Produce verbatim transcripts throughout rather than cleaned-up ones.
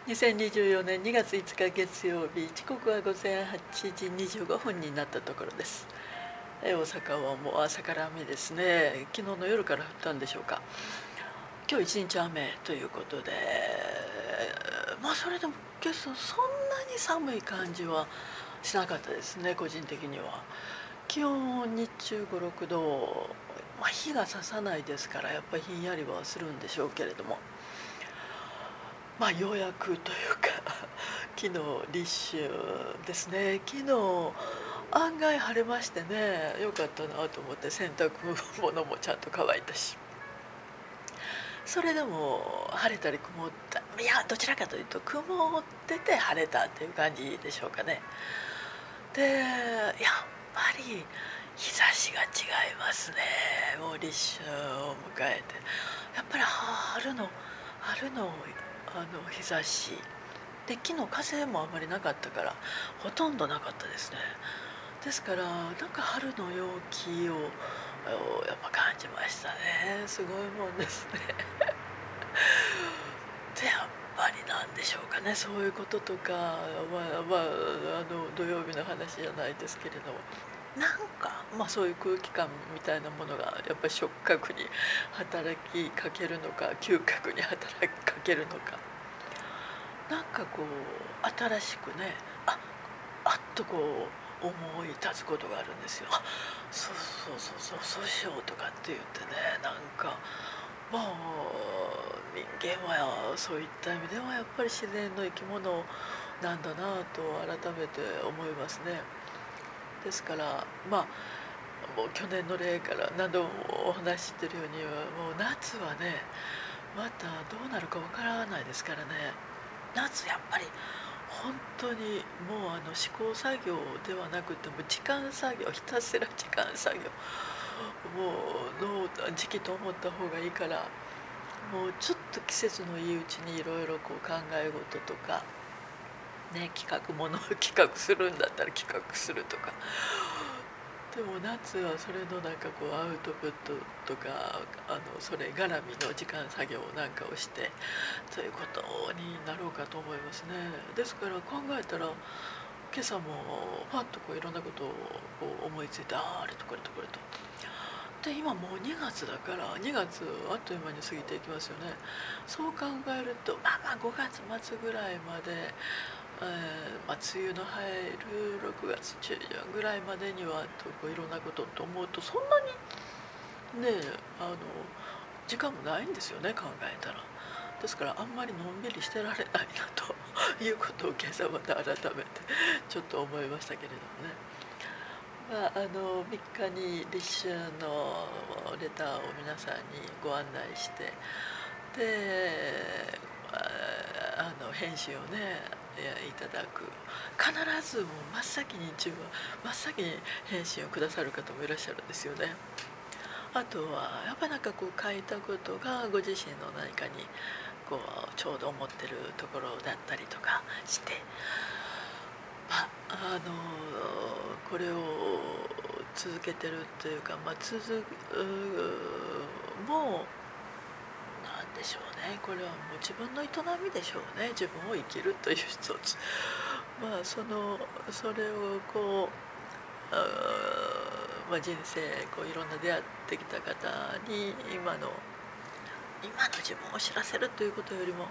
にせんにじゅうよねんにがついつか月曜日、時刻は午前はちじにじゅうごふんになったところです。大阪はもう朝から雨ですね。昨日の夜から降ったんでしょうか。今日一日雨ということで、まあそれでも今朝そんなに寒い感じはしなかったですね。個人的には気温日中ご、ろくど、まあ、日が差さないですからやっぱりひんやりはするんでしょうけれども、まあようやくというか昨日立秋ですね。昨日案外晴れましてね、よかったなと思って、洗濯物もちゃんと乾いたし。それでも晴れたり曇った、いやどちらかというと曇ってて晴れたっていう感じでしょうかね。でやっぱり日差しが違いますね。もう立秋を迎えてやっぱり春の春のあの日差しで、昨日風もあまりなかったからほとんどなかったですね。ですからなんか春の陽気をやっぱ感じましたね。すごいもんですねでやっぱりなんでしょうかね、そういうこととか、まあまあ、あの土曜日の話じゃないですけれども、なんか、まあ、そういう空気感みたいなものがやっぱり触覚に働きかけるのか嗅覚に働きかけるのか、なんかこう新しくね、ああっとこう思い立つことがあるんですよ。あそうそうそうそうそうしようとかって言ってね、なんかまあ人間はそういった意味ではやっぱり自然の生き物なんだなと改めて思いますね。ですからまあもう去年の例から何度もお話ししてるように、もう夏はねまたどうなるかわからないですからね。夏やっぱり本当にもうあの試行錯業ではなくても時間作業、ひたすら時間作業、もうの時期と思った方がいいから、もうちょっと季節のいいうちにいろいろこう考え事とかね、企画ものを企画するんだったら企画するとか。でも夏はそれのなんかこうアウトプットとか、あのそれ絡みの時間作業なんかをしてということになろうかと思いますね。ですから考えたら今朝もパッとこういろんなことをこう思いついて、ああれとこれとこれと。で今もうにがつだからにがつあっという間に過ぎていきますよね。そう考えるとまあまあごがつまつぐらいまで、えーまあ、梅雨の入るろくがつちゅうじゅんぐらいまでにはとこういろんなことと思うと、そんなにねあの時間もないんですよね、考えたら。ですからあんまりのんびりしてられないなということを今朝また改めてちょっと思いましたけれどもね。まあ、あのみっかに立秋のレターを皆さんにご案内して、であの返信をねいただく、必ずもう真っ先に一番真っ先に返信をくださる方もいらっしゃるんですよね。あとはやっぱりなんかこう書いたことがご自身の何かにこうちょうど思ってるところだったりとかして、まああのこれを続けてるというか、まあ、続くもうなんでしょうね、これはもう自分の営みでしょうね。自分を生きるという一つ、まあそのそれをこうあ、まあ、人生こういろんな出会ってきた方に今の今の自分を知らせるということよりも、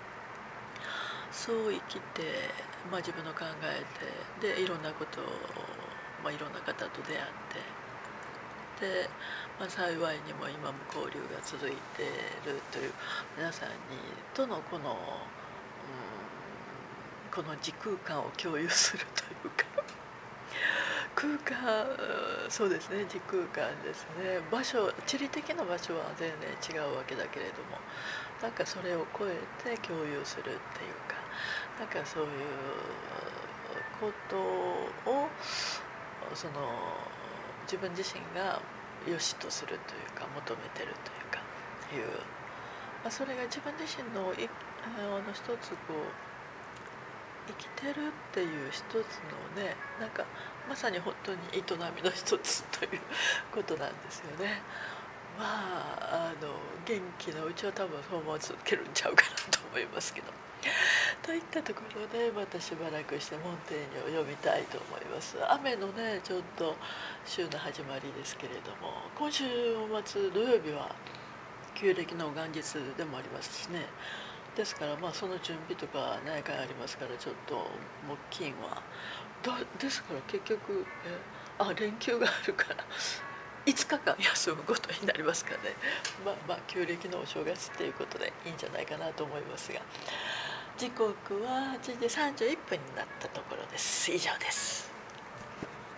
そう生きて、まあ、自分の考えてでいろんなことを、まあ、いろんな方と出会ってで、まあ、幸いにも今も交流が続いているという皆さんにとのこの、うん、この時空間を共有するというか空間、そうですね、時空間ですね。場所、地理的な場所は全然違うわけだけれども、なんかそれを超えて共有するっていうか、なんかそういうことをその自分自身が良しとするというか求めてるというかいう、まあ、それが自分自身のいあの一つこう生きてるっていう一つのね、なんかまさに本当に営みの一つということなんですよね。まああの元気のうちは多分そのまま続けるんちゃうかなと思いますけど。 といったところでまたしばらくしてモンテーニュを読みたいと思います。雨のねちょっと週の始まりですけれども、今週末土曜日は旧暦の元日でもありますしね。ですからまあその準備とか何回ありますから、ちょっと木金はだですから結局えあ連休があるからいつかかん休むことになりますかね。まあまあ旧暦のお正月ということでいいんじゃないかなと思いますが、時刻ははちじさんじゅういっぷんになったところです。以上です。